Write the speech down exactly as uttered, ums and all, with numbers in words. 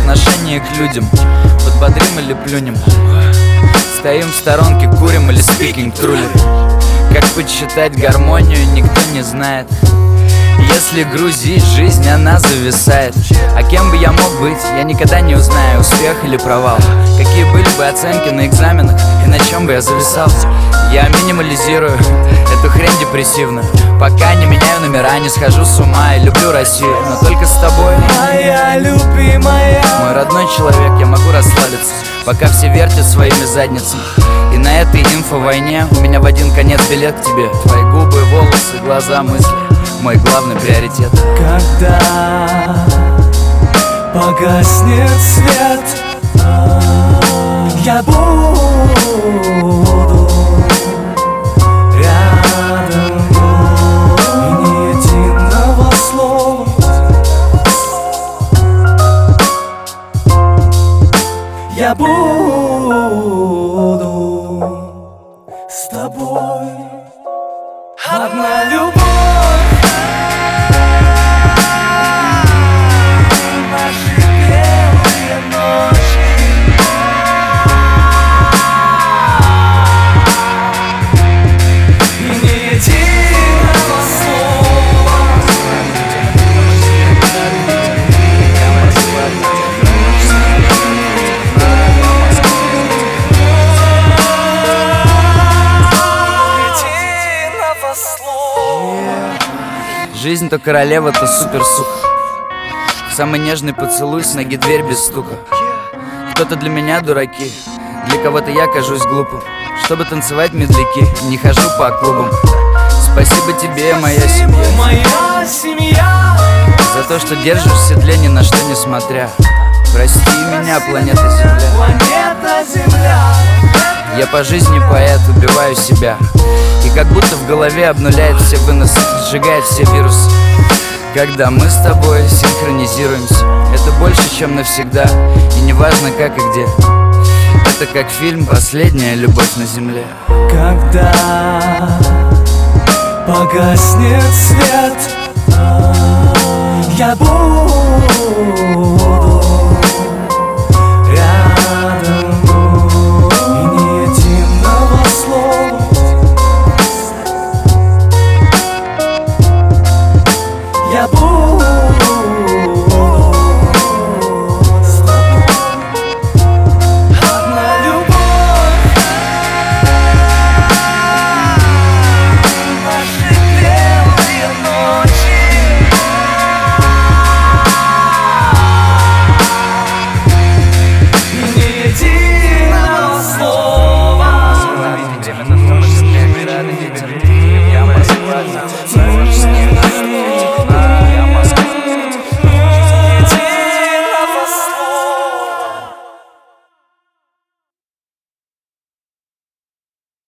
отношение к людям. Подбодрим или плюнем, стоим в сторонке, курим или speaking truly. Как подсчитать гармонию, никто не знает. Если грузить жизнь, она зависает. А кем бы я мог быть, я никогда не узнаю, успех или провал. Какие были бы оценки на экзаменах и на чем бы я зависал. Я минимализирую эту хрень депрессивную, пока не меняю номера, не схожу с ума и люблю Россию. Но только с тобой, моя любимая, мой родной человек, я могу расслабиться, пока все вертят своими задницами. И на этой инфо-войне у меня в один конец билет к тебе. Твои губы, волосы, глаза, мысли — мой главный приоритет. Когда погаснет свет, я буду рядом, и ни единого слова я буду с тобой. Одна любовь, наши белые ночи, и ни единого слова. Единого слова. Жизнь то королева, то супер сука. Самый нежный поцелуй, с ноги дверь без стука. Кто-то для меня дураки, для кого-то я кажусь глупым. Чтобы танцевать медляки, не хожу по клубам. Спасибо тебе, моя семья, Моя семья, за то, что держишь в седле ни на что не смотря. Прости меня, планета Земля. планета Земля. Я по жизни поэт, убиваю себя. И как будто в голове обнуляет все выносы, сжигает все вирусы. Когда мы с тобой синхронизируемся, это больше, чем навсегда. И не важно как и где. Это как фильм «Последняя любовь на земле». Когда погаснет свет, я буду